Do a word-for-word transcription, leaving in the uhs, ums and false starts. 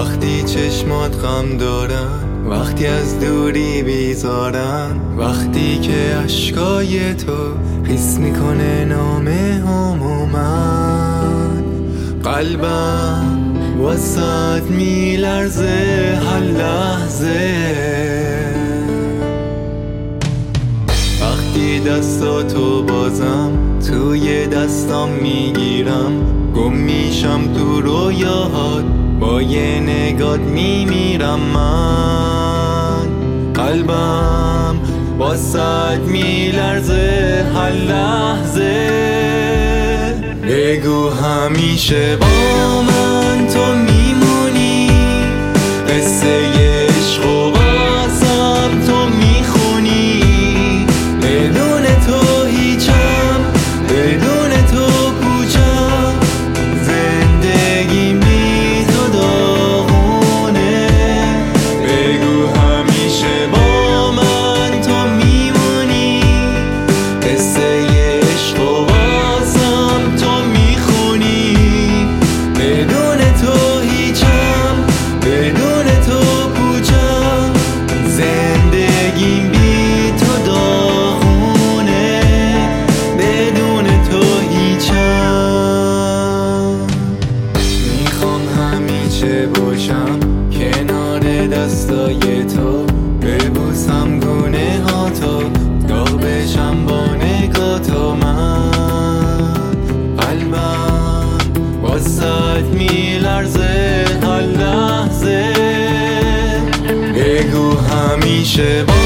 وقتی چشمات غم دارن، وقتی از دوری بیزارن، وقتی که اشکای تو حس میکنه نامه هم و من، قلبم واسد میلرزه هر لحظه. وقتی دستاتو بازم توی دستام میگیرم، گم میشم تو رویاهات، با یه نگات میمیرم من، قلبم واسد میلرزه هر لحظه. بگو همیشه با من تو میمونی، قصه عشق و واسم تو میخونی، بدون تو هیچم، بدون تو پوچم، زندگیم بی تو داغونه. بگو همیشه با من تو میمونی، قصه عشق و واسم تو میخونی، بدون تو هیچم، بدون تو پوچم، زندگیم بی تو داغونه، بدون تو هیچم. میخوام همیشه باشم کنار دستای تو، ببوسم گونه ها تو، داغ بشم با نگاه تو من، قلبم واسد میلرزه هر لحظه. بگو همیشه با